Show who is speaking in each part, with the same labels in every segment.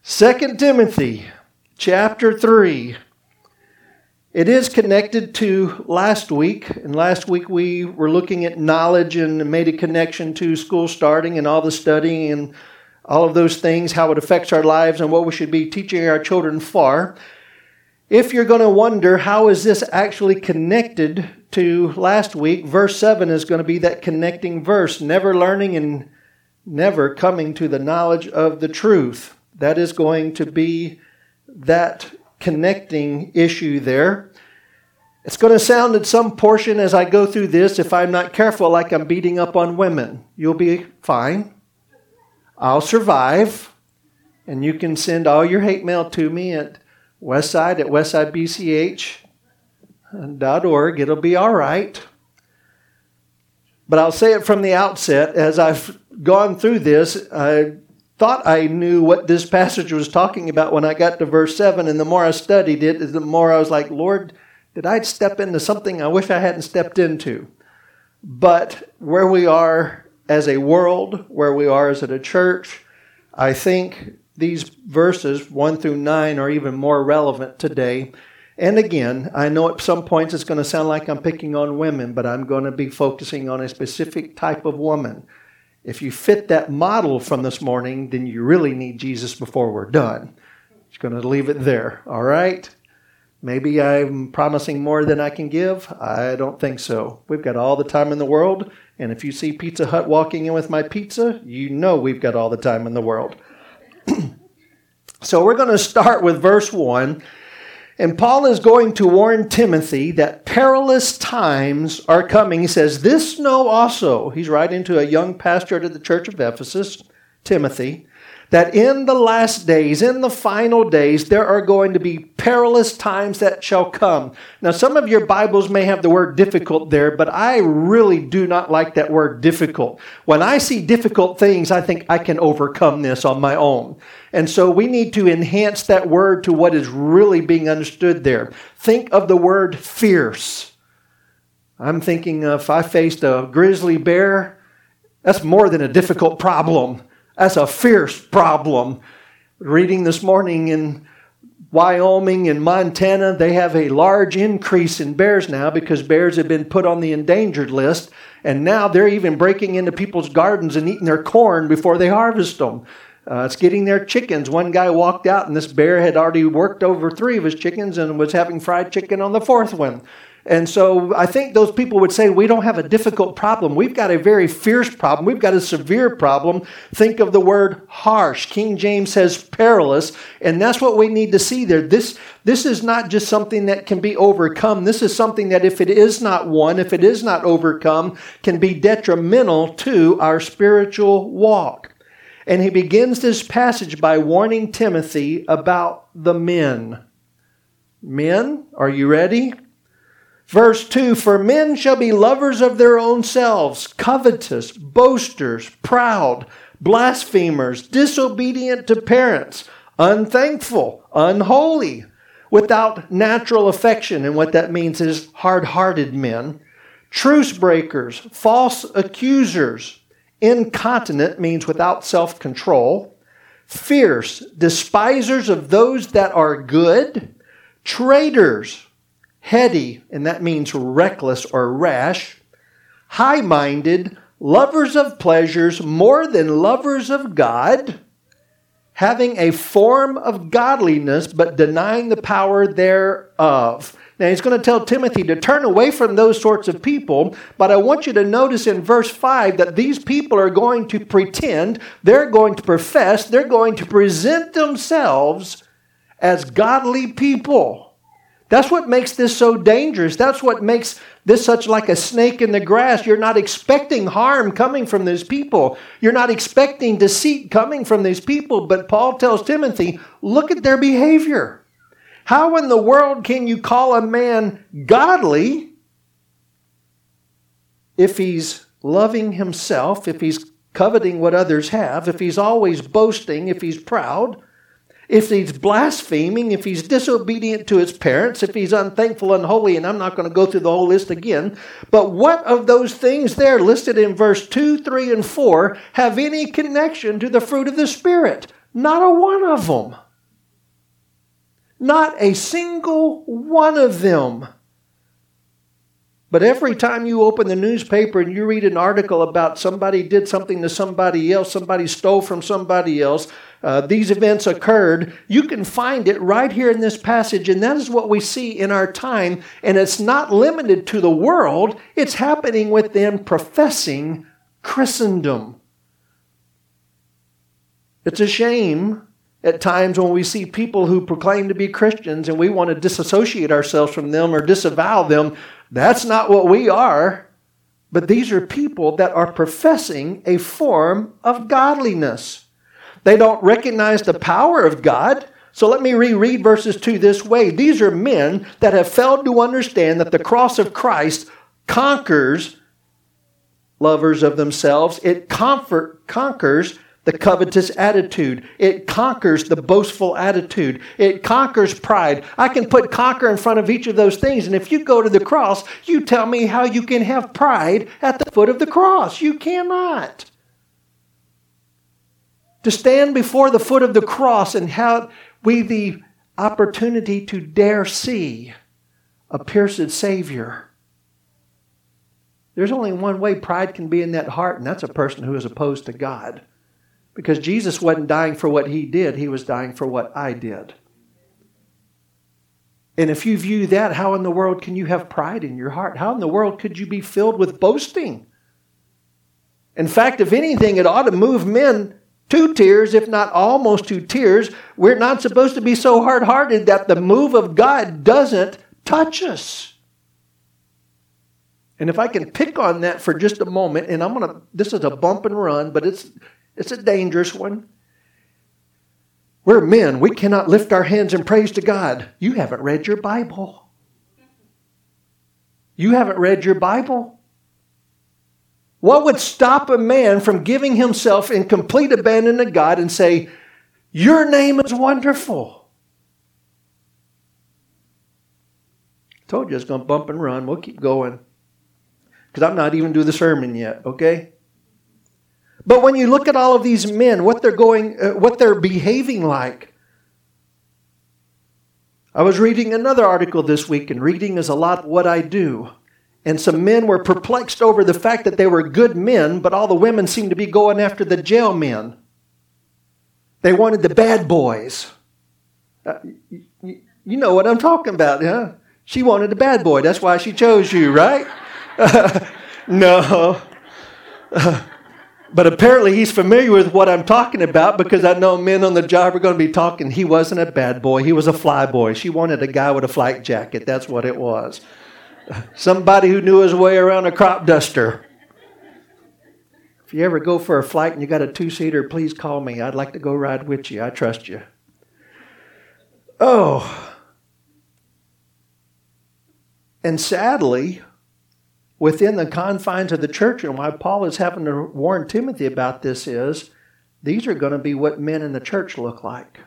Speaker 1: 2 Timothy chapter 3. It is connected to last week. And last week we were looking at knowledge and made a connection to school starting and all the studying and all of those things, how it affects our lives and what we should be teaching our children for. If you're going to wonder how is this actually connected to last week, verse 7 is going to be that connecting verse, never learning and never coming to the knowledge of the truth. That is going to be that connecting issue there. It's going to sound at some portion as I go through this, if I'm not careful, like I'm beating up on women. You'll be fine. I'll survive. And you can send all your hate mail to me at westsidebch.org. It'll be all right. But I'll say it from the outset. As I've gone through this, I thought I knew what this passage was talking about when I got to verse 7. And the more I studied it, the more I was like, Lord, did I step into something I wish I hadn't stepped into? But where we are as a world, where we are as a church, I think these verses 1 through 9 are even more relevant today. And again, I know at some points it's going to sound like I'm picking on women, but I'm going to be focusing on a specific type of woman. If you fit that model from this morning, then you really need Jesus before we're done. Just going to leave it there, all right? Maybe I'm promising more than I can give. I don't think so. We've got all the time in the world, and if you see Pizza Hut walking in with my pizza, you know we've got all the time in the world. So we're going to start with verse 1. And Paul is going to warn Timothy that perilous times are coming. He says, this know also, he's writing to a young pastor at the church of Ephesus, Timothy, that in the last days, in the final days, there are going to be perilous times that shall come. Now, some of your Bibles may have the word difficult there, but I really do not like that word difficult. When I see difficult things, I think I can overcome this on my own. And so we need to enhance that word to what is really being understood there. Think of the word fierce. I'm thinking if I faced a grizzly bear, that's more than a difficult problem. That's a fierce problem. Reading this morning in Wyoming and Montana, they have a large increase in bears now because bears have been put on the endangered list. And now they're even breaking into people's gardens and eating their corn before they harvest them. It's getting their chickens. One guy walked out and this bear had already worked over 3 of his chickens and was having fried chicken on the 4th one. And so I think those people would say, we don't have a difficult problem. We've got a very fierce problem. We've got a severe problem. Think of the word harsh. King James says perilous. And that's what we need to see there. This is not just something that can be overcome. This is something that if it is not won, if it is not overcome, can be detrimental to our spiritual walk. And he begins this passage by warning Timothy about the men. Men, are you ready? Verse 2, for men shall be lovers of their own selves, covetous, boasters, proud, blasphemers, disobedient to parents, unthankful, unholy, without natural affection. And what that means is hard-hearted men, truce breakers, false accusers, incontinent means without self-control, fierce, despisers of those that are good, traitors, heady, and that means reckless or rash, high-minded, lovers of pleasures more than lovers of God, having a form of godliness but denying the power thereof. Now he's going to tell Timothy to turn away from those sorts of people, but I want you to notice in verse 5 that these people are going to pretend, they're going to profess, they're going to present themselves as godly people. That's what makes this so dangerous. That's what makes this such like a snake in the grass. You're not expecting harm coming from these people. You're not expecting deceit coming from these people. But Paul tells Timothy, look at their behavior. How in the world can you call a man godly if he's loving himself, if he's coveting what others have, if he's always boasting, if he's proud? If he's blaspheming, if he's disobedient to his parents, if he's unthankful, unholy, and I'm not going to go through the whole list again, but what of those things there listed in verse 2, 3, and 4 have any connection to the fruit of the Spirit? Not a one of them. Not a single one of them. But every time you open the newspaper and you read an article about somebody did something to somebody else, somebody stole from somebody else, these events occurred, you can find it right here in this passage. And that is what we see in our time. And it's not limited to the world. It's happening within professing Christendom. It's a shame at times when we see people who proclaim to be Christians and we want to disassociate ourselves from them or disavow them. That's not what we are. But these are people that are professing a form of godliness. They don't recognize the power of God. So let me reread verses 2 this way. These are men that have failed to understand that the cross of Christ conquers lovers of themselves. It conquers the covetous attitude. It conquers the boastful attitude. It conquers pride. I can put conquer in front of each of those things. And if you go to the cross, you tell me how you can have pride at the foot of the cross. You cannot. To stand before the foot of the cross and have we the opportunity to dare see a pierced Savior. There's only one way pride can be in that heart, and that's a person who is opposed to God. Because Jesus wasn't dying for what he did. He was dying for what I did. And if you view that, how in the world can you have pride in your heart? How in the world could you be filled with boasting? In fact, if anything, it ought to move men to tears, if not almost to tears. We're not supposed to be so hard-hearted that the move of God doesn't touch us. And if I can pick on that for just a moment, and this is a bump and run, but it's a dangerous one. We're men. We cannot lift our hands in praise to God. You haven't read your Bible. You haven't read your Bible. What would stop a man from giving himself in complete abandon to God and say, your name is wonderful? I told you it's going to bump and run. We'll keep going. Because I'm not even doing the sermon yet, okay? But when you look at all of these men, what they're behaving like. I was reading another article this week, and reading is a lot of what I do. And some men were perplexed over the fact that they were good men, but all the women seemed to be going after the jail men. They wanted the bad boys. You know what I'm talking about, huh? She wanted a bad boy. That's why she chose you, right? No. But apparently he's familiar with what I'm talking about because I know men on the job are going to be talking. He wasn't a bad boy. He was a fly boy. She wanted a guy with a flak jacket. That's what it was. Somebody who knew his way around a crop duster. If you ever go for a flight and you got a two-seater, please call me. I'd like to go ride with you. I trust you. Oh. And sadly, within the confines of the church, and why Paul is having to warn Timothy about this is, these are going to be what men in the church look like.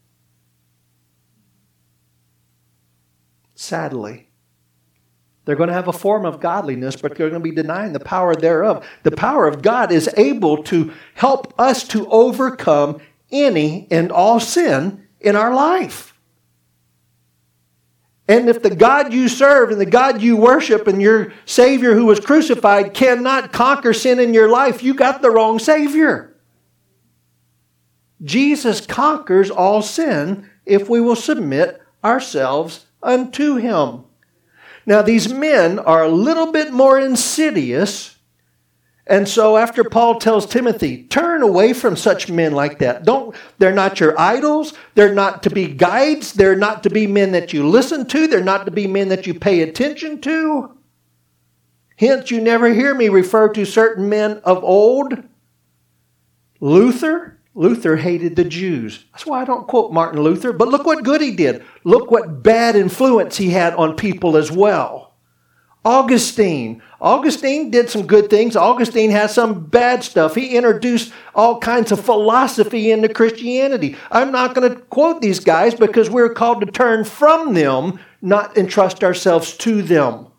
Speaker 1: Sadly. They're going to have a form of godliness, but they're going to be denying the power thereof. The power of God is able to help us to overcome any and all sin in our life. And if the God you serve and the God you worship and your Savior who was crucified cannot conquer sin in your life, you got the wrong Savior. Jesus conquers all sin if we will submit ourselves unto Him. Now, these men are a little bit more insidious. And so after Paul tells Timothy, turn away from such men like that. They're not your idols. They're not to be guides. They're not to be men that you listen to. They're not to be men that you pay attention to. Hence, you never hear me refer to certain men of old. Luther hated the Jews. That's why I don't quote Martin Luther. But look what good he did. Look what bad influence he had on people as well. Augustine did some good things. Augustine had some bad stuff. He introduced all kinds of philosophy into Christianity. I'm not going to quote these guys because we're called to turn from them, not entrust ourselves to them.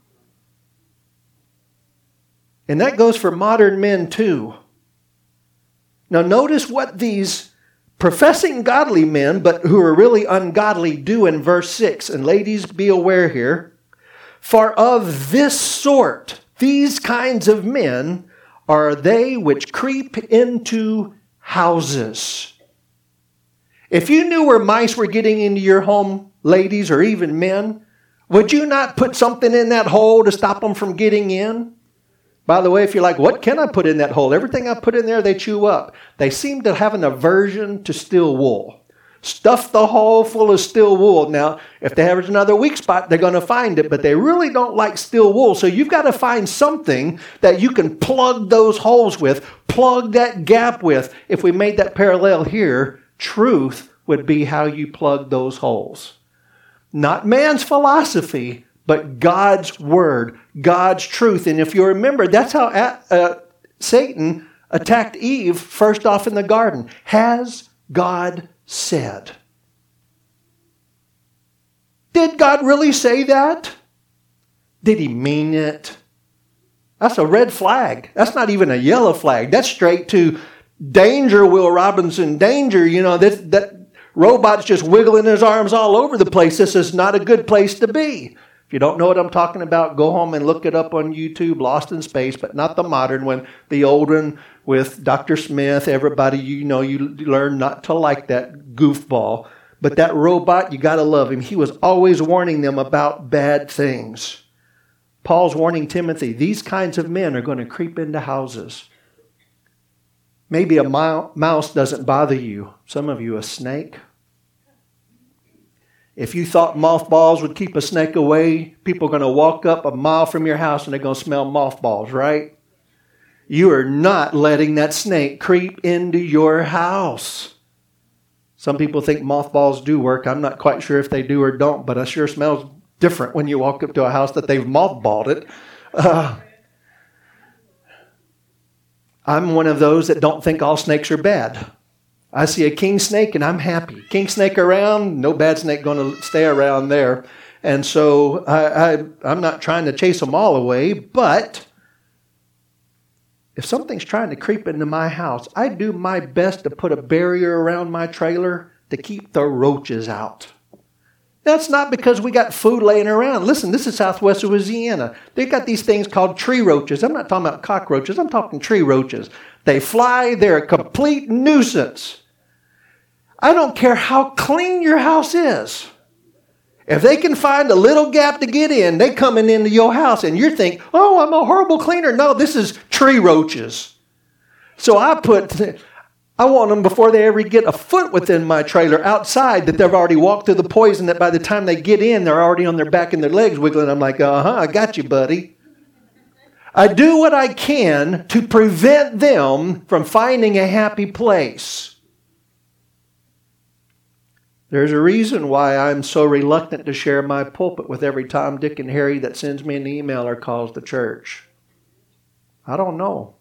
Speaker 1: And that goes for modern men too. Now notice what these professing godly men, but who are really ungodly, do in verse 6. And ladies, be aware here. For of this sort, these kinds of men are they which creep into houses. If you knew where mice were getting into your home, ladies, or even men, would you not put something in that hole to stop them from getting in? By the way, if you're like, what can I put in that hole? Everything I put in there, they chew up. They seem to have an aversion to steel wool. Stuff the hole full of steel wool. Now, if they have another weak spot, they're going to find it, but they really don't like steel wool. So you've got to find something that you can plug those holes with, plug that gap with. If we made that parallel here, truth would be how you plug those holes. Not man's philosophy, but God's word, God's truth. And if you remember, that's how Satan attacked Eve first off in the garden. Has God said? Did God really say that? Did he mean it? That's a red flag. That's not even a yellow flag. That's straight to danger, Will Robinson, danger. You know, that robot's just wiggling his arms all over the place. This is not a good place to be. If you don't know what I'm talking about, go home and look it up on YouTube, Lost in Space, but not the modern one, the old one with Dr. Smith. Everybody, you know, you learn not to like that goofball. But that robot, you got to love him. He was always warning them about bad things. Paul's warning Timothy, these kinds of men are going to creep into houses. Maybe a mouse doesn't bother you. Some of you, a snake. If you thought mothballs would keep a snake away, people are going to walk up a mile from your house and they're going to smell mothballs, right? You are not letting that snake creep into your house. Some people think mothballs do work. I'm not quite sure if they do or don't, but it sure smells different when you walk up to a house that they've mothballed it. I'm one of those that don't think all snakes are bad. I see a king snake and I'm happy. King snake around, no bad snake going to stay around there. And so I'm not trying to chase them all away, but if something's trying to creep into my house, I do my best to put a barrier around my trailer to keep the roaches out. That's not because we got food laying around. Listen, this is Southwest Louisiana. They've got these things called tree roaches. I'm not talking about cockroaches. I'm talking tree roaches. They fly. They're a complete nuisance. I don't care how clean your house is. If they can find a little gap to get in, they coming into your house and you're thinking, oh, I'm a horrible cleaner. No, this is tree roaches. So I want them before they ever get a foot within my trailer outside that they've already walked through the poison that by the time they get in, they're already on their back and their legs wiggling. I'm like, I got you, buddy. I do what I can to prevent them from finding a happy place. There's a reason why I'm so reluctant to share my pulpit with every Tom, Dick, and Harry that sends me an email or calls the church. I don't know.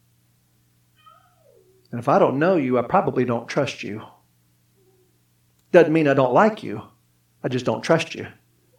Speaker 1: And if I don't know you, I probably don't trust you. Doesn't mean I don't like you. I just don't trust you.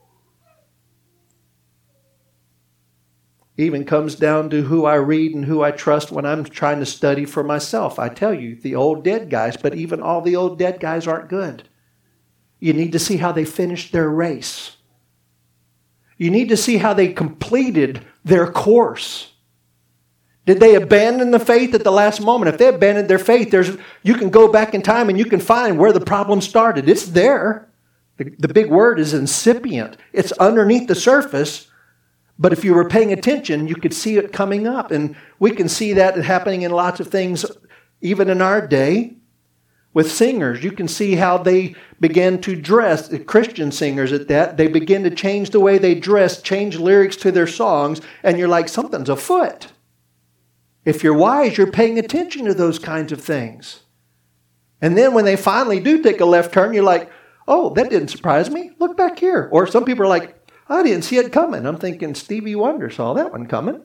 Speaker 1: Even comes down to who I read and who I trust when I'm trying to study for myself. I tell you, the old dead guys, but even all the old dead guys aren't good. You need to see how they finished their race. You need to see how they completed their course. Did they abandon the faith at the last moment? If they abandoned their faith, you can go back in time and you can find where the problem started. It's there. The big word is incipient. It's underneath the surface. But if you were paying attention, you could see it coming up. And we can see that happening in lots of things, even in our day. With singers, you can see how they began to dress, Christian singers at that. They begin to change the way they dress, change lyrics to their songs, and you're like, something's afoot. If you're wise, you're paying attention to those kinds of things. And then when they finally do take a left turn, you're like, oh, that didn't surprise me. Look back here. Or some people are like, I didn't see it coming. I'm thinking Stevie Wonder saw that one coming.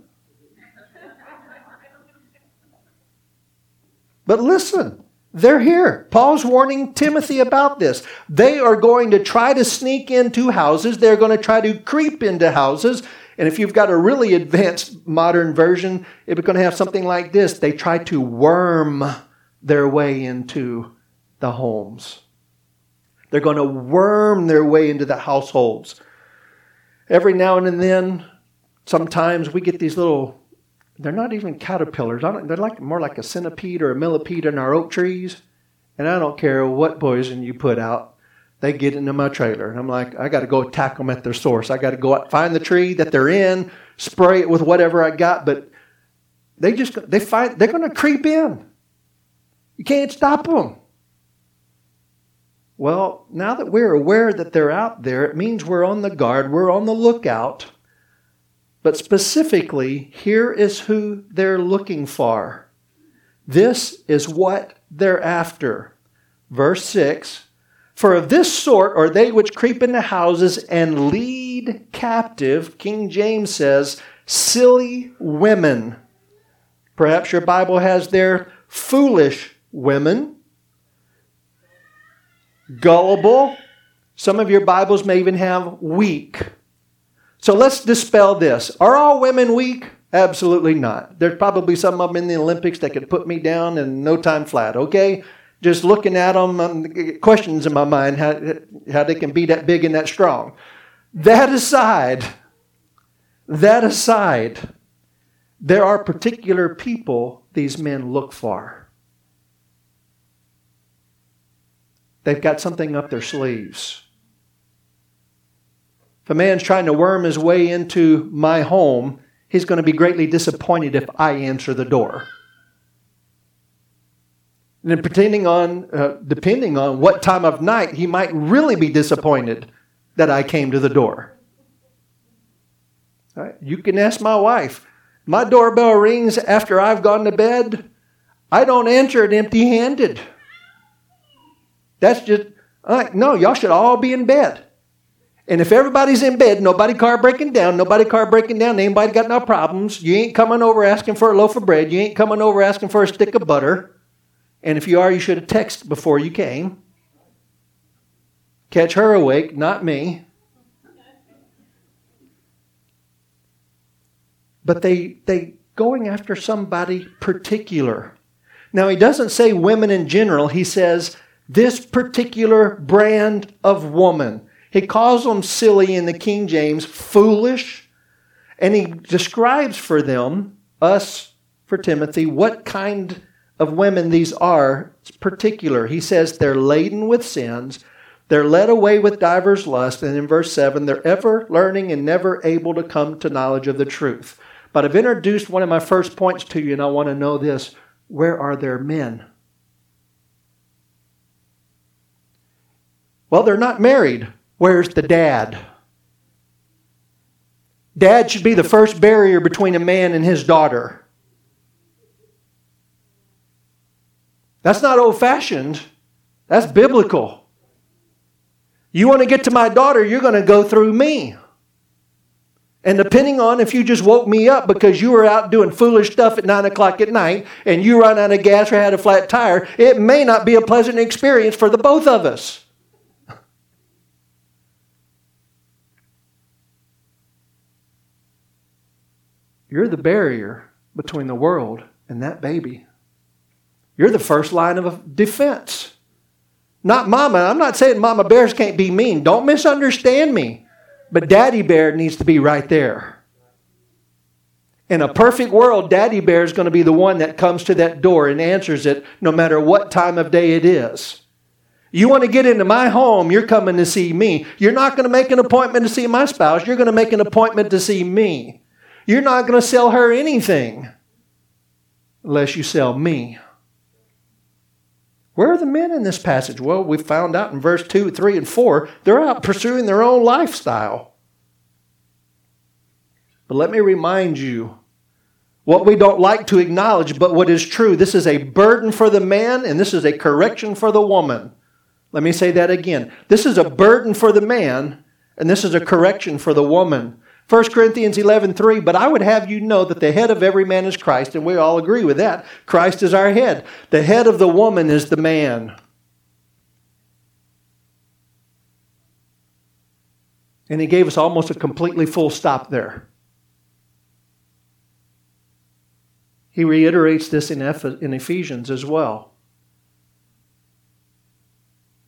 Speaker 1: But listen. They're here. Paul's warning Timothy about this. They are going to try to sneak into houses. They're going to try to creep into houses. And if you've got a really advanced modern version, it's going to have something like this. They try to worm their way into the homes. They're going to worm their way into the households. Every now and then, sometimes we get these little, they're not even caterpillars. They're more like a centipede or a millipede in our oak trees. And I don't care what poison you put out, they get into my trailer. And I'm like, I got to go attack them at their source. I got to go out, find the tree that they're in, spray it with whatever I got. But they're going to creep in. You can't stop them. Well, now that we're aware that they're out there, it means we're on the guard, we're on the lookout. But specifically, here is who they're looking for. This is what they're after. Verse 6, for of this sort are they which creep into houses and lead captive, King James says, silly women. Perhaps your Bible has there foolish women. Gullible. Some of your Bibles may even have weak. So let's dispel this. Are all women weak? Absolutely not. There's probably some of them in the Olympics that could put me down in no time flat, okay? Just looking at them, questions in my mind how they can be that big and that strong. That aside, there are particular people these men look for. They've got something up their sleeves. If a man's trying to worm his way into my home, he's going to be greatly disappointed if I answer the door. And depending on what time of night, he might really be disappointed that I came to the door. All right? You can ask my wife. My doorbell rings after I've gone to bed. I don't answer it empty-handed. That's just, no, y'all should all be in bed. And if everybody's in bed, nobody car breaking down, anybody got no problems, you ain't coming over asking for a loaf of bread, you ain't coming over asking for a stick of butter. And if you are, you should have texted before you came. Catch her awake, not me. But they going after somebody particular. Now, he doesn't say women in general. He says this particular brand of woman. He calls them silly in the King James, foolish. And he describes for them, us, for Timothy, what kind of women these are. It's particular. He says they're laden with sins. They're led away with divers lusts. And in verse 7, they're ever learning and never able to come to knowledge of the truth. But I've introduced one of my first points to you, and I want to know this. Where are their men? Well, they're not married. Where's the dad? Dad should be the first barrier between a man and his daughter. That's not old-fashioned. That's biblical. You want to get to my daughter, you're going to go through me. And depending on if you just woke me up because you were out doing foolish stuff at 9 o'clock at night and you run out of gas or had a flat tire, it may not be a pleasant experience for the both of us. You're the barrier between the world and that baby. You're the first line of defense. Not Mama. I'm not saying Mama Bears can't be mean. Don't misunderstand me. But Daddy Bear needs to be right there. In a perfect world, Daddy Bear is going to be the one that comes to that door and answers it no matter what time of day it is. You want to get into my home, you're coming to see me. You're not going to make an appointment to see my spouse. You're going to make an appointment to see me. You're not going to sell her anything unless you sell me. Where are the men in this passage? Well, we found out in verse 2, 3, and 4, they're out pursuing their own lifestyle. But let me remind you what we don't like to acknowledge, but what is true. This is a burden for the man, and this is a correction for the woman. Let me say that again. This is a burden for the man, and this is a correction for the woman. 1 Corinthians 11:3, but I would have you know that the head of every man is Christ, and we all agree with that. Christ is our head. The head of the woman is the man. And he gave us almost a completely full stop there. He reiterates this in Ephesians as well.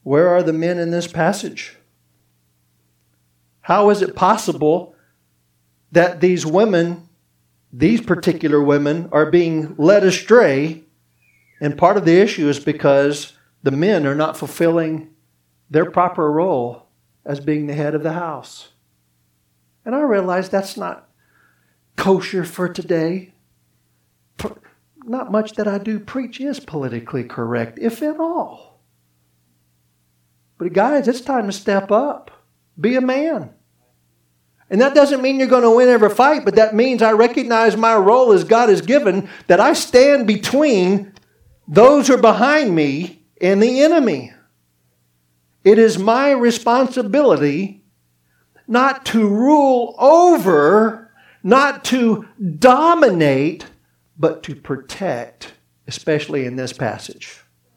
Speaker 1: Where are the men in this passage? How is it possible that these women, these particular women, are being led astray? And part of the issue is because the men are not fulfilling their proper role as being the head of the house. And I realize that's not kosher for today. Not much that I do preach is politically correct, if at all. But guys, it's time to step up. Be a man. And that doesn't mean you're going to win every fight, but that means I recognize my role as God has given, that I stand between those who are behind me and the enemy. It is my responsibility not to rule over, not to dominate, but to protect, especially in this passage.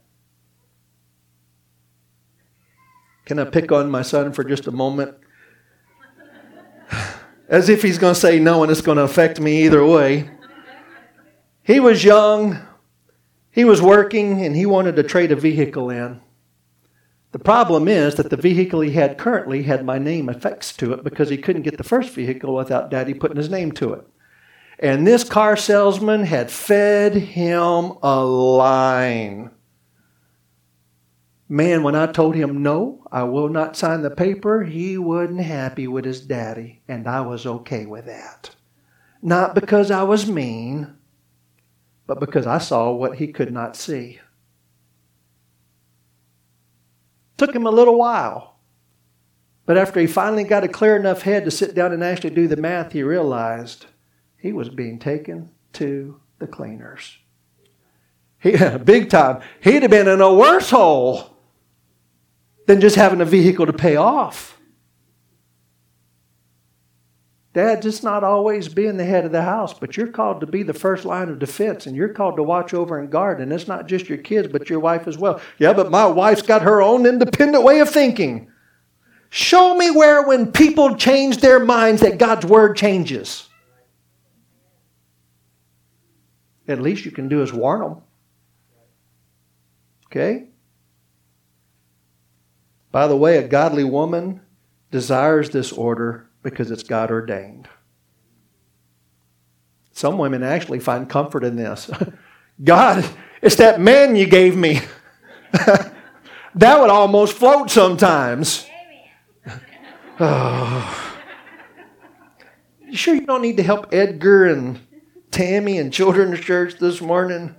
Speaker 1: Can I pick on my son for just a moment? As if he's going to say no and it's going to affect me either way. He was young, he was working, and he wanted to trade a vehicle in. The problem is that the vehicle he had currently had my name affixed to it because he couldn't get the first vehicle without Daddy putting his name to it. And this car salesman had fed him a line. Man, when I told him, no, I will not sign the paper, he wasn't happy with his daddy. And I was okay with that. Not because I was mean, but because I saw what he could not see. Took him a little while. But after he finally got a clear enough head to sit down and actually do the math, he realized he was being taken to the cleaners. Big time. He'd have been in a worse hole than just having a vehicle to pay off. Dad, just not always being the head of the house, but you're called to be the first line of defense, and you're called to watch over and guard, and it's not just your kids, but your wife as well. Yeah, but my wife's got her own independent way of thinking. Show me where when people change their minds that God's word changes. At least you can do is warn them. Okay? By the way, a godly woman desires this order because it's God ordained. Some women actually find comfort in this. God, it's that man you gave me. That would almost float sometimes. Oh. You sure you don't need to help Edgar and Tammy and children's church this morning?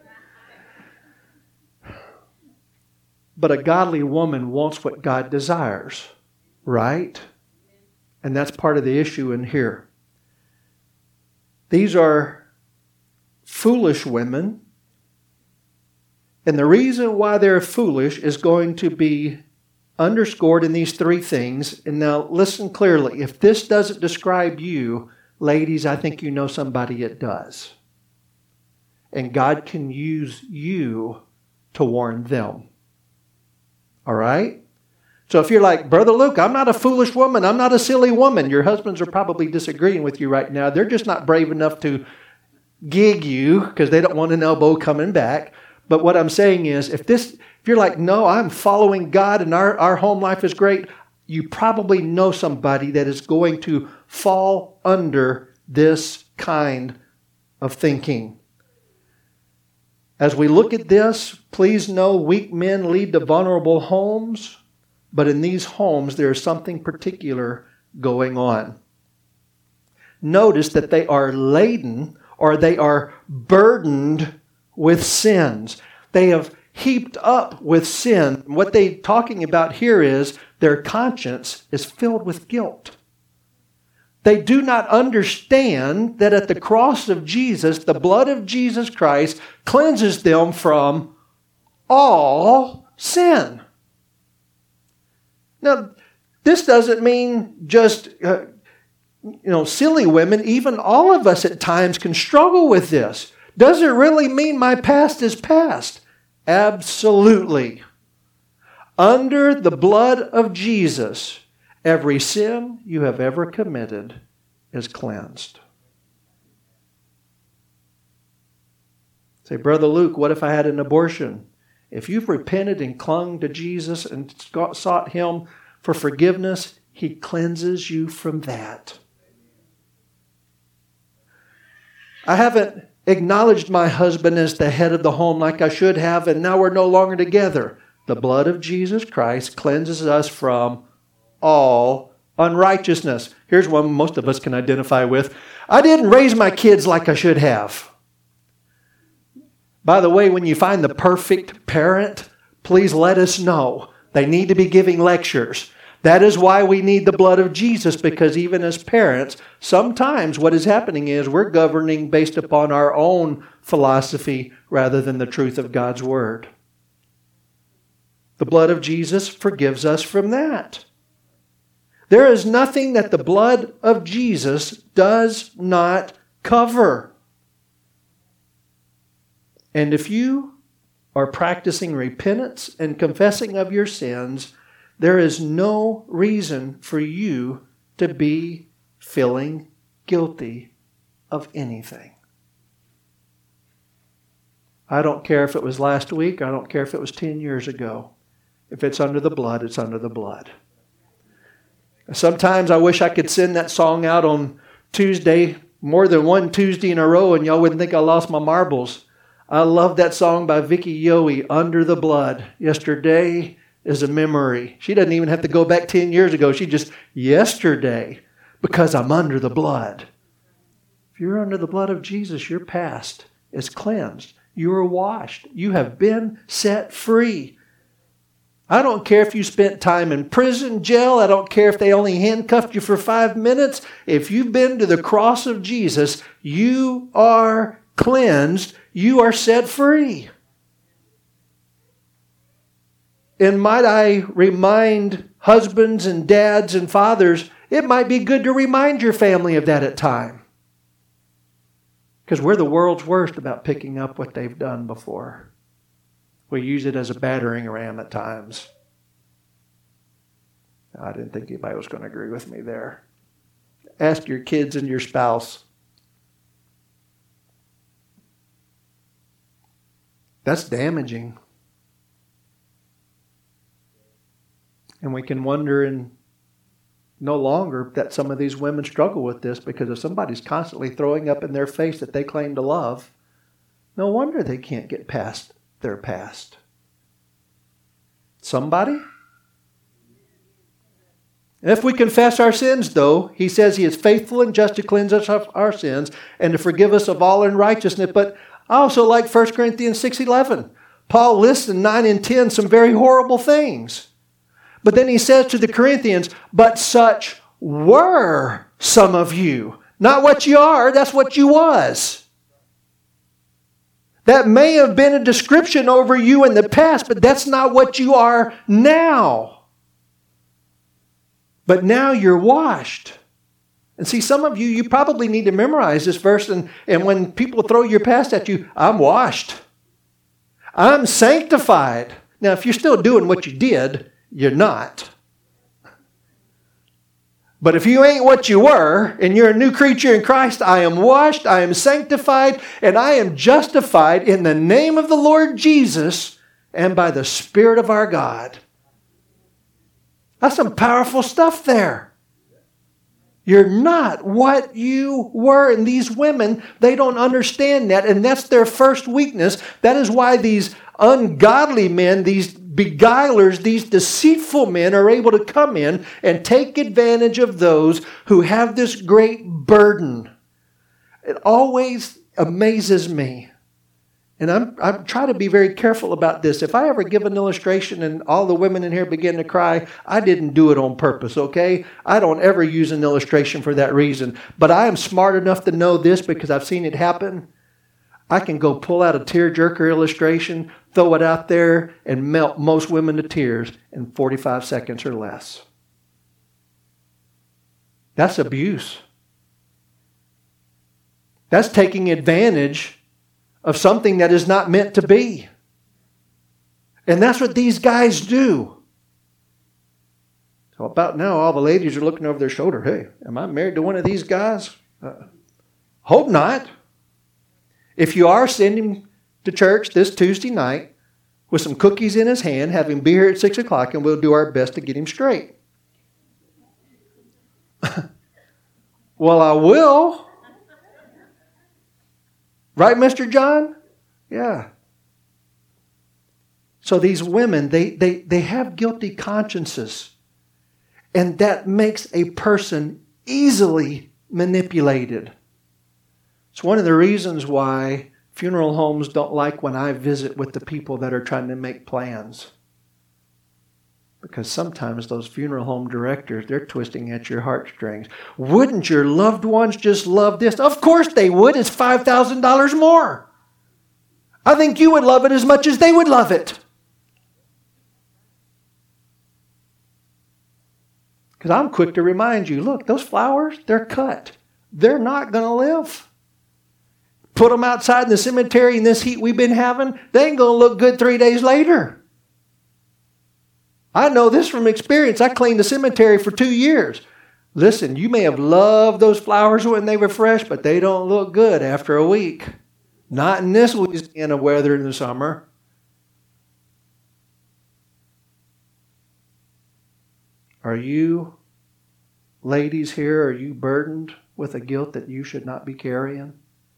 Speaker 1: But a godly woman wants what God desires, right? And that's part of the issue in here. These are foolish women. And the reason why they're foolish is going to be underscored in these three things. And now listen clearly. If this doesn't describe you, ladies, I think you know somebody it does. And God can use you to warn them. All right? So if you're like, Brother Luke, I'm not a foolish woman. I'm not a silly woman. Your husbands are probably disagreeing with you right now. They're just not brave enough to gig you because they don't want an elbow coming back. But what I'm saying is, if you're like, no, I'm following God and our home life is great, you probably know somebody that is going to fall under this kind of thinking. As we look at this, please know weak men lead to vulnerable homes, but in these homes there is something particular going on. Notice that they are laden or they are burdened with sins. They have heaped up with sin. What they're talking about here is their conscience is filled with guilt. They do not understand that at the cross of Jesus, the blood of Jesus Christ cleanses them from all sin. Now, this doesn't mean just silly women. Even all of us at times can struggle with this. Does it really mean my past is past? Absolutely. Under the blood of Jesus, every sin you have ever committed is cleansed. Say, Brother Luke, what if I had an abortion? If you've repented and clung to Jesus and sought Him for forgiveness, He cleanses you from that. I haven't acknowledged my husband as the head of the home like I should have, and now we're no longer together. The blood of Jesus Christ cleanses us from all unrighteousness. Here's one most of us can identify with. I didn't raise my kids like I should have. By the way, when you find the perfect parent, please let us know. They need to be giving lectures. That is why we need the blood of Jesus, because even as parents, sometimes what is happening is we're governing based upon our own philosophy rather than the truth of God's Word. The blood of Jesus forgives us from that. There is nothing that the blood of Jesus does not cover. And if you are practicing repentance and confessing of your sins, there is no reason for you to be feeling guilty of anything. I don't care if it was last week. I don't care if it was 10 years ago. If it's under the blood, it's under the blood. Sometimes I wish I could send that song out on Tuesday, more than one Tuesday in a row, and y'all wouldn't think I lost my marbles. I love that song by Vicky Yowie, Under the Blood. Yesterday is a memory. She doesn't even have to go back 10 years ago. She just, yesterday, because I'm under the blood. If you're under the blood of Jesus, your past is cleansed. You are washed. You have been set free. I don't care if you spent time in prison, jail. I don't care if they only handcuffed you for 5 minutes. If you've been to the cross of Jesus, you are cleansed. You are set free. And might I remind husbands and dads and fathers, it might be good to remind your family of that at time. Because we're the world's worst about picking up what they've done before. We use it as a battering ram at times. I didn't think anybody was going to agree with me there. Ask your kids and your spouse. That's damaging. And we can wonder no longer that some of these women struggle with this, because if somebody's constantly throwing up in their face that they claim to love, no wonder they can't get past their past. Somebody? If we confess our sins, though, He says He is faithful and just to cleanse us of our sins and to forgive us of all unrighteousness. But I also like 1 Corinthians 6:11. Paul lists in 9 and 10 some very horrible things. But then he says to the Corinthians, but such were some of you. Not what you are, that's what you was. That may have been a description over you in the past, but that's not what you are now. But now you're washed. And see, some of you probably need to memorize this verse, and when people throw your past at you, I'm washed. I'm sanctified. Now, if you're still doing what you did, you're not. But if you ain't what you were, and you're a new creature in Christ, I am washed, I am sanctified, and I am justified in the name of the Lord Jesus and by the Spirit of our God. That's some powerful stuff there. You're not what you were. And these women, they don't understand that. And that's their first weakness. That is why these ungodly men, these beguilers, these deceitful men are able to come in and take advantage of those who have this great burden. It always amazes me. And I'm trying to be very careful about this. If I ever give an illustration and all the women in here begin to cry, I didn't do it on purpose, okay? I don't ever use an illustration for that reason. But I am smart enough to know this because I've seen it happen. I can go pull out a tearjerker illustration, throw it out there, and melt most women to tears in 45 seconds or less. That's abuse. That's taking advantage of something that is not meant to be. And that's what these guys do. So about now, all the ladies are looking over their shoulder. Hey, am I married to one of these guys? Hope not. If you are, send him to church this Tuesday night. with some cookies in his hand, have him be here at 6 o'clock, and we'll do our best to get him straight. Well, I will. Right, Mr. John? Yeah. So these women, they have guilty consciences. And that makes a person easily manipulated. It's one of the reasons why funeral homes don't like when I visit with the people that are trying to make plans. Because sometimes those funeral home directors, they're twisting at your heartstrings. Wouldn't your loved ones just love this? Of course they would. It's $5,000 more. I think you would love it as much as they would love it. Because I'm quick to remind you, look, those flowers, they're cut. They're not going to live. Put them outside in the cemetery in this heat we've been having, they ain't going to look good 3 days later. I know this from experience. I cleaned the cemetery for 2 years. Listen, you may have loved those flowers when they were fresh, but they don't look good after a week. Not in this Louisiana weather in the summer. Are you, ladies here, are you burdened with a guilt that you should not be carrying?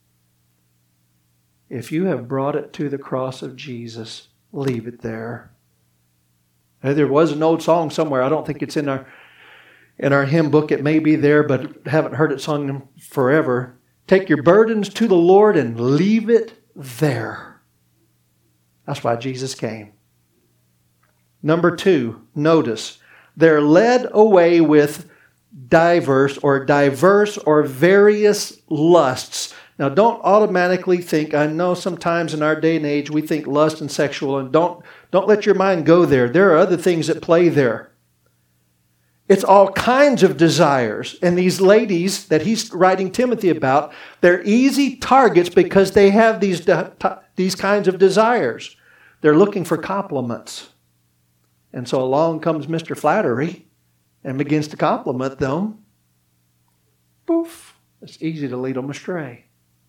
Speaker 1: If you have brought it to the cross of Jesus, leave it there. There was an old song somewhere. I don't think it's in our hymn book. It may be there, but haven't heard it sung forever. Take your burdens to the Lord and leave it there. That's why Jesus came. Number 2, notice, they're led away with diverse or various lusts. Now, don't automatically think, I know sometimes in our day and age we think lust and sexual, and don't let your mind go there. There are other things at play there. It's all kinds of desires. And these ladies that he's writing Timothy about, they're easy targets because they have these kinds of desires. They're looking for compliments. And so along comes Mr. Flattery and begins to compliment them. Poof, it's easy to lead them astray.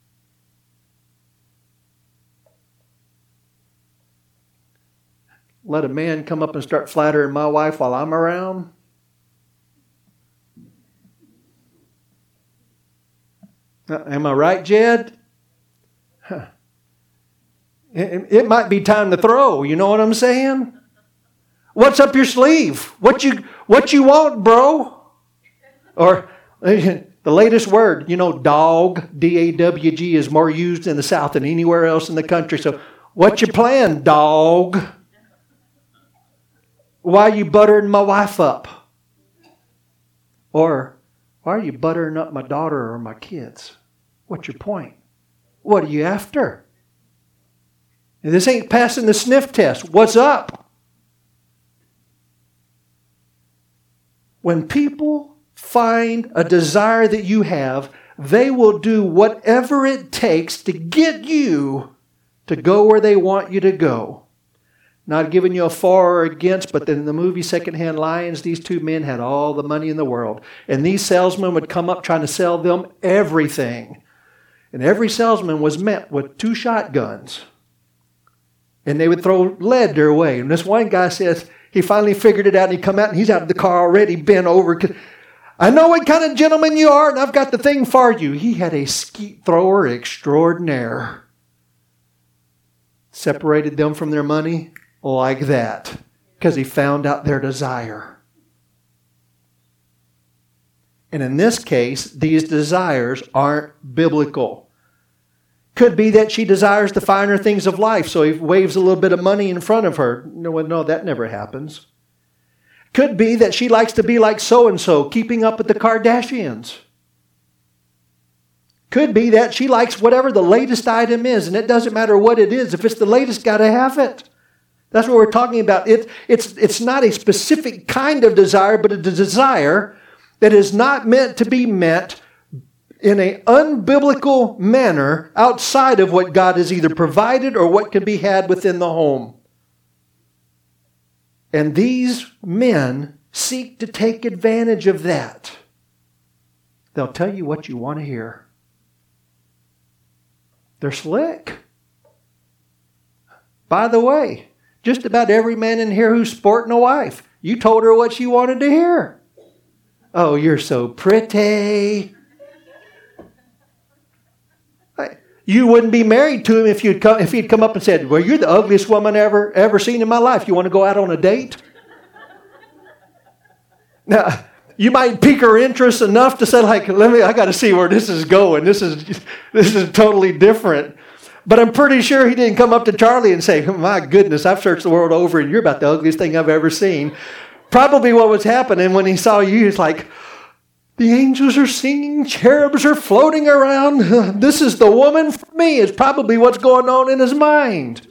Speaker 1: Let a man come up and start flattering my wife while I'm around. Am I right, Jed? Huh. It might be time to throw. You know what I'm saying? What's up your sleeve? What you want, bro? Or the latest word, dog, D-A-W-G, is more used in the South than anywhere else in the country. So, what you plan, dog? Why are you buttering my wife up? Or, why are you buttering up my daughter or my kids? What's your point? What are you after? And this ain't passing the sniff test. What's up? When people find a desire that you have, they will do whatever it takes to get you to go where they want you to go. Not giving you a for or against, but in the movie Secondhand Lions, these two men had all the money in the world. And these salesmen would come up trying to sell them everything. And every salesman was met with 2 shotguns. And they would throw lead their way. And this one guy says, he finally figured it out, and he come out, and he's out of the car already, bent over. I know what kind of gentleman you are, and I've got the thing for you. He had a skeet thrower extraordinaire. Separated them from their money like that, because he found out their desire. And in this case, these desires aren't biblical. Could be that she desires the finer things of life, so he waves a little bit of money in front of her. No, that never happens. Could be that she likes to be like so-and-so, keeping up with the Kardashians. Could be that she likes whatever the latest item is, and it doesn't matter what it is. If it's the latest, got to have it. That's what we're talking about. It's not a specific kind of desire, but a desire that is not meant to be met in an unbiblical manner outside of what God has either provided or what can be had within the home. And these men seek to take advantage of that. They'll tell you what you want to hear. They're slick. By the way, Just about every man in here who's sporting a wife. You told her what she wanted to hear. Oh, you're so pretty. You wouldn't be married to him if he'd come up and said, well, you're the ugliest woman ever seen in my life. You want to go out on a date? Now, you might pique her interest enough to say, like, I got to see where this is going. This is totally different. But I'm pretty sure he didn't come up to Charlie and say, my goodness, I've searched the world over and you're about the ugliest thing I've ever seen. Probably what was happening when he saw you is like, the angels are singing, cherubs are floating around. This is the woman for me, is probably what's going on in his mind.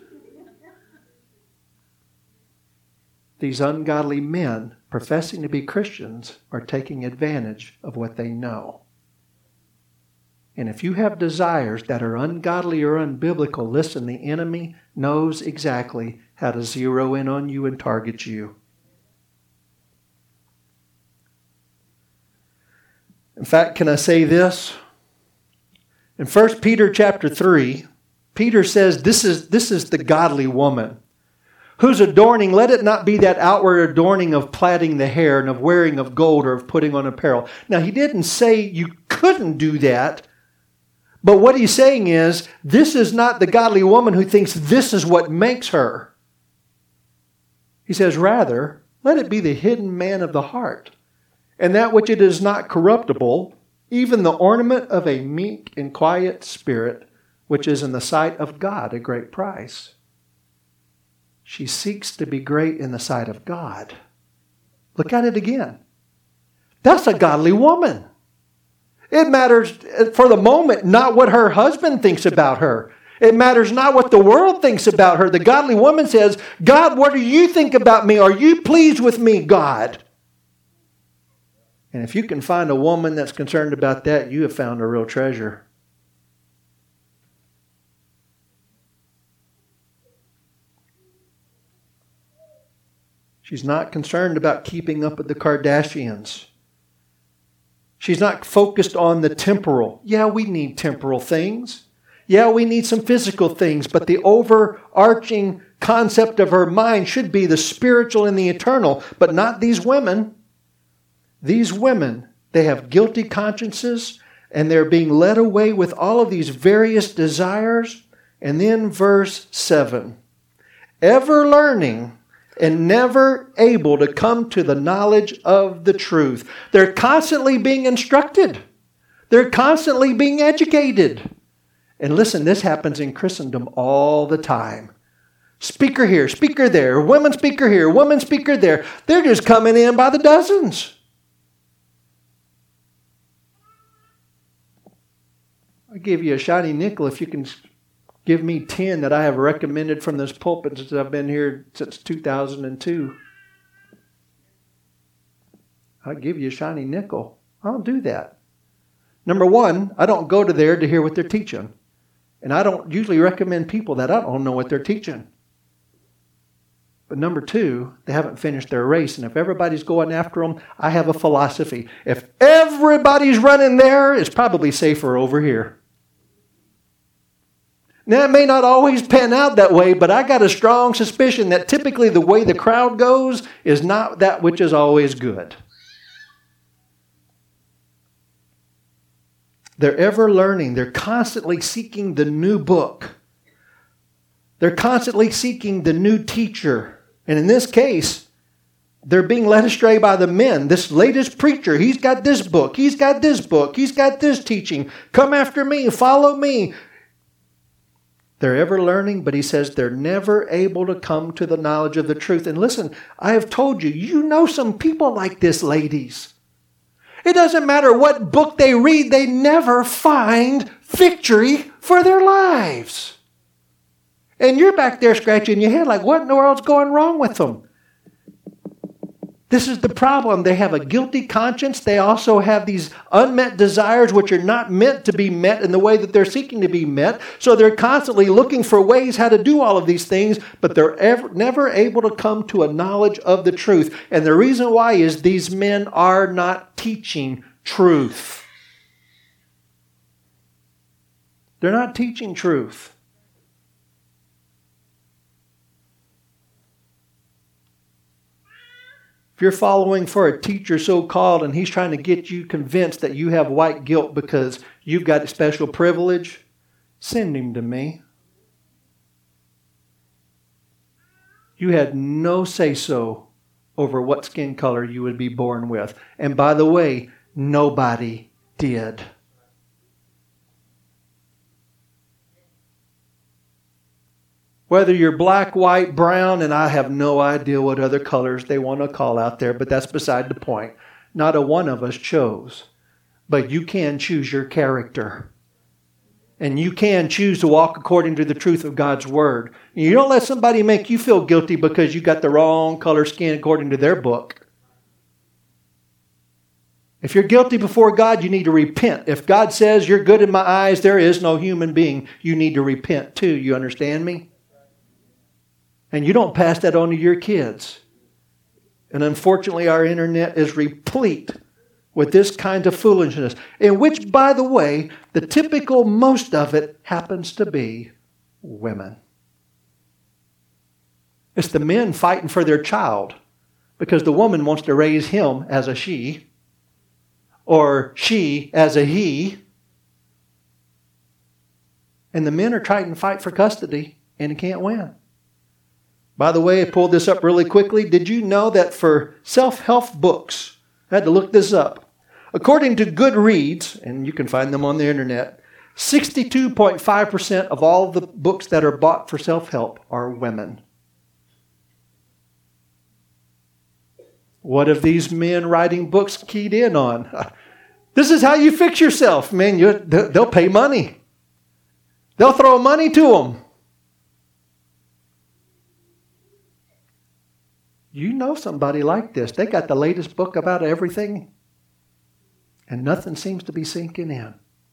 Speaker 1: These ungodly men, professing to be Christians, are taking advantage of what they know. And if you have desires that are ungodly or unbiblical, listen, the enemy knows exactly how to zero in on you and target you. In fact, can I say this? In 1 Peter chapter 3, Peter says this is the godly woman. Whose adorning, let it not be that outward adorning of plaiting the hair and of wearing of gold or of putting on apparel. Now, he didn't say you couldn't do that. But what he's saying is, this is not the godly woman who thinks this is what makes her. He says, rather, let it be the hidden man of the heart, and that which it is not corruptible, even the ornament of a meek and quiet spirit, which is in the sight of God a great price. She seeks to be great in the sight of God. Look at it again. That's a godly woman. It matters for the moment not what her husband thinks about her. It matters not what the world thinks about her. The godly woman says, God, what do you think about me? Are you pleased with me, God? And if you can find a woman that's concerned about that, you have found a real treasure. She's not concerned about keeping up with the Kardashians. She's not focused on the temporal. Yeah, we need temporal things. Yeah, we need some physical things. But the overarching concept of her mind should be the spiritual and the eternal. But not these women. These women, they have guilty consciences and they're being led away with all of these various desires. And then verse 7. Ever learning and never able to come to the knowledge of the truth. They're constantly being instructed. They're constantly being educated. And listen, this happens in Christendom all the time. Speaker here, speaker there, women speaker here, woman speaker there. They're just coming in by the dozens. I'll give you a shiny nickel if you can give me 10 that I have recommended from this pulpit since I've been here since 2002. I'll give you a shiny nickel. I'll do that. Number one, I don't go to there to hear what they're teaching. And I don't usually recommend people that I don't know what they're teaching. But number two, they haven't finished their race. And if everybody's going after them, I have a philosophy. If everybody's running there, it's probably safer over here. Now, it may not always pan out that way, but I got a strong suspicion that typically the way the crowd goes is not that which is always good. They're ever learning. They're constantly seeking the new book. They're constantly seeking the new teacher. And in this case, they're being led astray by the men. This latest preacher, he's got this book. He's got this book. He's got this teaching. Come after me. Follow me. They're ever learning, but he says they're never able to come to the knowledge of the truth. And listen, I have told you, you know some people like this, ladies. It doesn't matter what book they read, they never find victory for their lives. And you're back there scratching your head like, what in the world's going wrong with them? This is the problem. They have a guilty conscience. They also have these unmet desires which are not meant to be met in the way that they're seeking to be met. So they're constantly looking for ways how to do all of these things, but they're never able to come to a knowledge of the truth. And the reason why is these men are not teaching truth. They're not teaching truth. If you're following for a teacher so-called and he's trying to get you convinced that you have white guilt because you've got a special privilege, send him to me. You had no say-so over what skin color you would be born with. And by the way, nobody did. Whether you're black, white, brown, and I have no idea what other colors they want to call out there, but that's beside the point. Not a one of us chose. But you can choose your character. And you can choose to walk according to the truth of God's Word. You don't let somebody make you feel guilty because you got the wrong color skin according to their book. If you're guilty before God, you need to repent. If God says you're good in my eyes, there is no human being. You need to repent too. You understand me? And you don't pass that on to your kids. And unfortunately, our internet is replete with this kind of foolishness, in which, by the way, the typical most of it happens to be women. It's the men fighting for their child because the woman wants to raise him as a she or she as a he. And the men are trying to fight for custody and can't win. By the way, I pulled this up really quickly. Did you know that for self-help books, I had to look this up. According to Goodreads, and you can find them on the internet, 62.5% of all the books that are bought for self-help are women. What have these men writing books keyed in on? This is how you fix yourself, man. They'll pay money. They'll throw money to them. You know somebody like this. They got the latest book about everything, and nothing seems to be sinking in.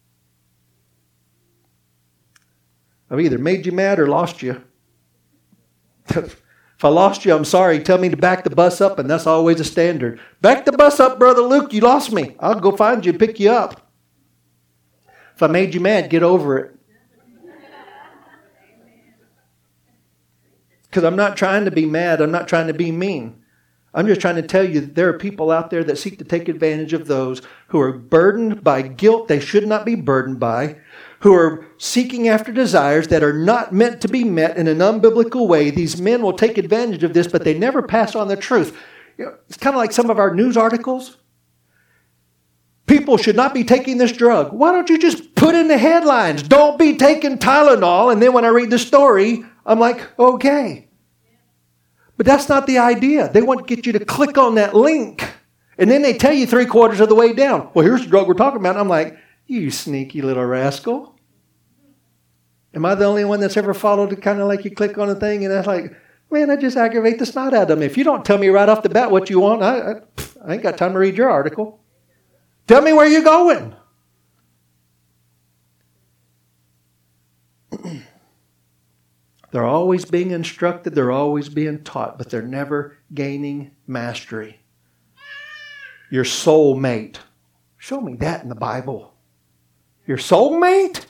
Speaker 1: I've either made you mad or lost you. If I lost you, I'm sorry. Tell me to back the bus up, and that's always a standard. Back the bus up, Brother Luke. You lost me. I'll go find you and pick you up. If I made you mad, get over it. Because I'm not trying to be mad. I'm not trying to be mean. I'm just trying to tell you that there are people out there that seek to take advantage of those who are burdened by guilt they should not be burdened by, who are seeking after desires that are not meant to be met in an unbiblical way. These men will take advantage of this, but they never pass on the truth. You know, it's kind of like some of our news articles. People should not be taking this drug. Why don't you just put in the headlines, don't be taking Tylenol, and then when I read the story, I'm like, okay. But that's not the idea. They want to get you to click on that link. And then they tell you 3/4 of the way down, well, here's the drug we're talking about. And I'm like, you sneaky little rascal. Am I the only one that's ever followed it kind of like you click on a thing and that's like, man, I just aggravate the snot out of me. If you don't tell me right off the bat what you want, I ain't got time to read your article. Tell me where you're going. They're always being instructed, they're always being taught, but they're never gaining mastery. Your soulmate. Show me that in the Bible. Your soulmate?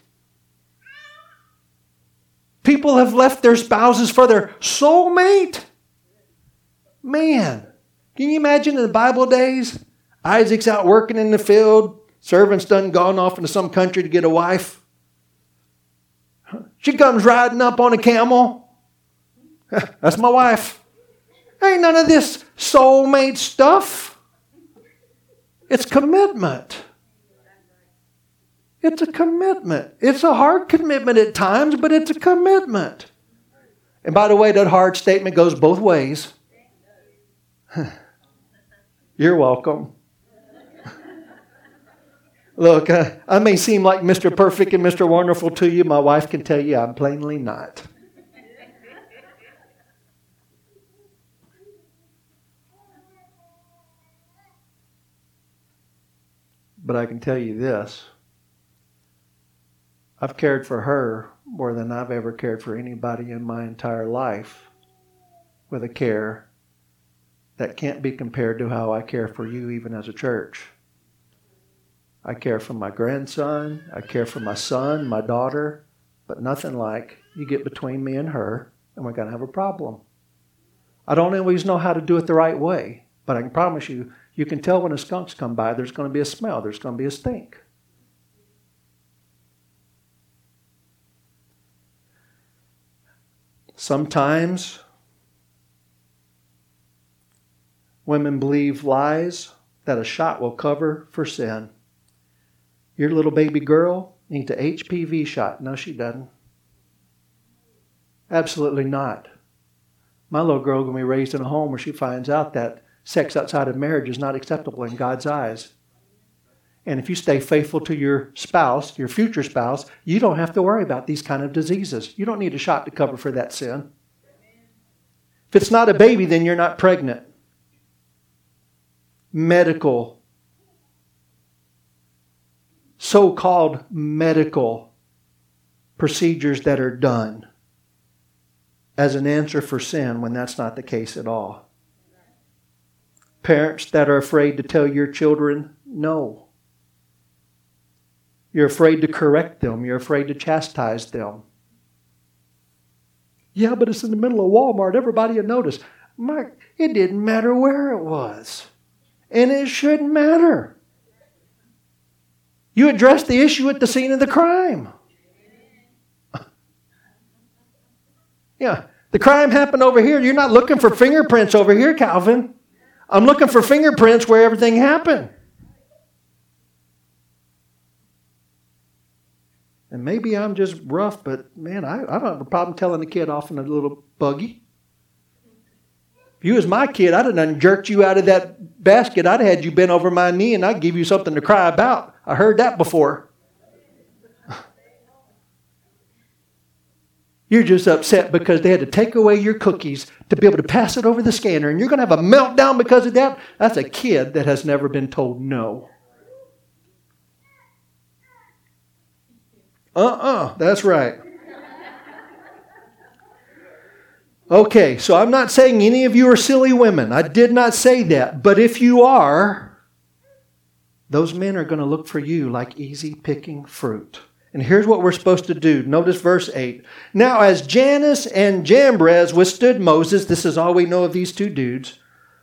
Speaker 1: People have left their spouses for their soulmate? Man, can you imagine in the Bible days? Isaac's out working in the field, servant's done gone off into some country to get a wife. She comes riding up on a camel. That's my wife. Ain't none of this soulmate stuff. It's commitment. It's a commitment. It's a hard commitment at times, but it's a commitment. And by the way, that hard statement goes both ways. You're welcome. Look, I may seem like Mr. Perfect and Mr. Wonderful to you. My wife can tell you I'm plainly not. But I can tell you this. I've cared for her more than I've ever cared for anybody in my entire life, with a care that can't be compared to how I care for you even as a church. I care for my grandson. I care for my son, my daughter. But nothing like you get between me and her and we're going to have a problem. I don't always know how to do it the right way. But I can promise you, you can tell when a skunk's come by, there's going to be a smell, there's going to be a stink. Sometimes women believe lies that a shot will cover for sin. Your little baby girl needs an HPV shot. No, she doesn't. Absolutely not. My little girl is going to be raised in a home where she finds out that sex outside of marriage is not acceptable in God's eyes. And if you stay faithful to your spouse, your future spouse, you don't have to worry about these kind of diseases. You don't need a shot to cover for that sin. If it's not a baby, then you're not pregnant. Medical, so-called medical procedures that are done as an answer for sin when that's not the case at all. Parents that are afraid to tell your children no. You're afraid to correct them. You're afraid to chastise them. Yeah, but it's in the middle of Walmart. Everybody will notice. Mark, it didn't matter where it was. And it shouldn't matter. You address the issue at the scene of the crime. Yeah, the crime happened over here. You're not looking for fingerprints over here, Calvin. I'm looking for fingerprints where everything happened. And maybe I'm just rough, but man, I don't have a problem telling the kid off in a little buggy. If you was my kid, I'd have done jerked you out of that basket. I'd have had you bent over my knee and I'd give you something to cry about. I heard that before. You're just upset because they had to take away your cookies to be able to pass it over the scanner, and you're going to have a meltdown because of that? That's a kid that has never been told no. That's right. Okay, so I'm not saying any of you are silly women. I did not say that. But if you are, those men are going to look for you like easy picking fruit. And here's what we're supposed to do. Notice verse 8. Now as Jannes and Jambres withstood Moses, this is all we know of these two dudes,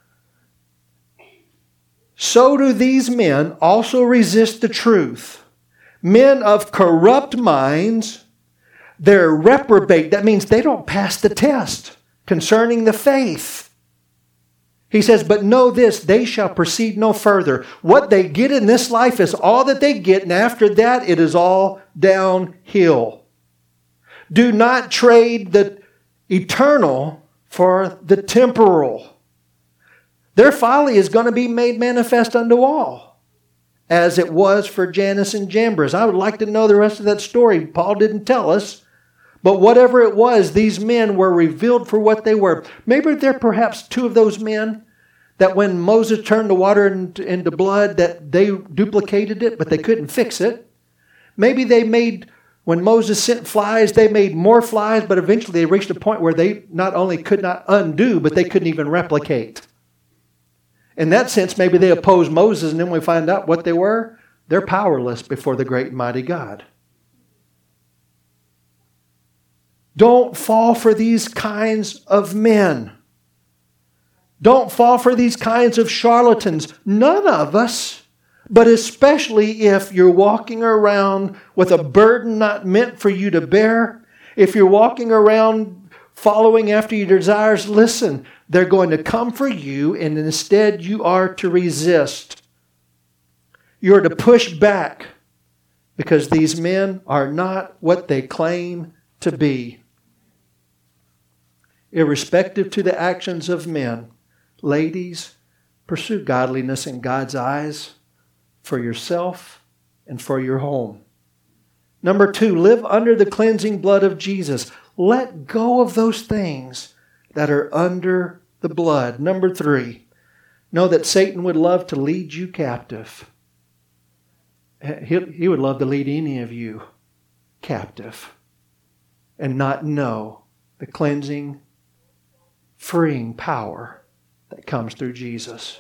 Speaker 1: so do these men also resist the truth. Men of corrupt minds, they're reprobate. That means they don't pass the test concerning the faith. He says, but know this, they shall proceed no further. What they get in this life is all that they get, and after that it is all downhill. Do not trade the eternal for the temporal. Their folly is going to be made manifest unto all, as it was for Jannes and Jambres. I would like to know the rest of that story. Paul didn't tell us. But whatever it was, these men were revealed for what they were. Maybe there perhaps two of those men that when Moses turned the water into blood, that they duplicated it, but they couldn't fix it. Maybe they made, when Moses sent flies, they made more flies, but eventually they reached a point where they not only could not undo, but they couldn't even replicate. In that sense, maybe they opposed Moses, and then we find out what they were. They're powerless before the great and mighty God. Don't fall for these kinds of men. Don't fall for these kinds of charlatans. None of us, but especially if you're walking around with a burden not meant for you to bear, if you're walking around following after your desires, listen, they're going to come for you, and instead you are to resist. You're to push back because these men are not what they claim to be. Irrespective to the actions of men, ladies, pursue godliness in God's eyes for yourself and for your home. Number 2, live under the cleansing blood of Jesus. Let go of those things that are under the blood. Number 3, know that Satan would love to lead you captive. He would love to lead any of you captive and not know the cleansing, freeing power that comes through Jesus.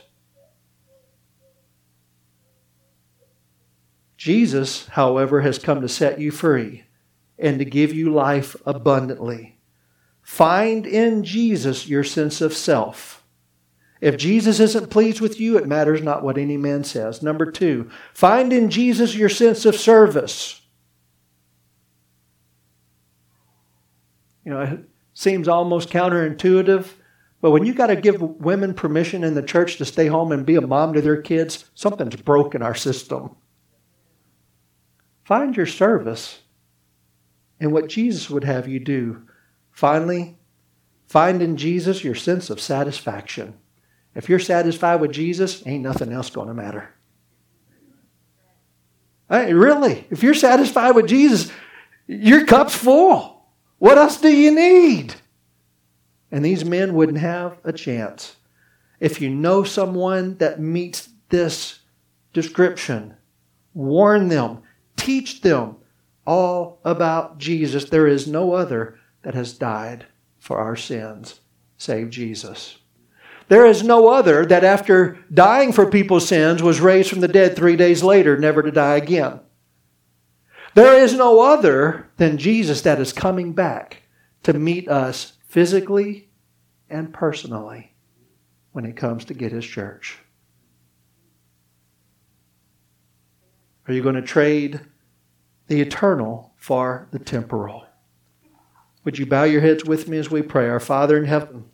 Speaker 1: Jesus, however, has come to set you free and to give you life abundantly. Find in Jesus your sense of self. If Jesus isn't pleased with you, it matters not what any man says. Number 2, find in Jesus your sense of service. It seems almost counterintuitive, but when you got to give women permission in the church to stay home and be a mom to their kids, something's broke in our system. Find your service in what Jesus would have you do. Finally, find in Jesus your sense of satisfaction. If you're satisfied with Jesus, ain't nothing else going to matter. Hey, really, if you're satisfied with Jesus, your cup's full. What else do you need? And these men wouldn't have a chance. If you know someone that meets this description, warn them, teach them all about Jesus. There is no other that has died for our sins save Jesus. There is no other that after dying for people's sins was raised from the dead 3 days later, never to die again. There is no other than Jesus that is coming back to meet us physically and personally when it comes to get His church. Are you going to trade the eternal for the temporal? Would you bow your heads with me as we pray? Our Father in heaven,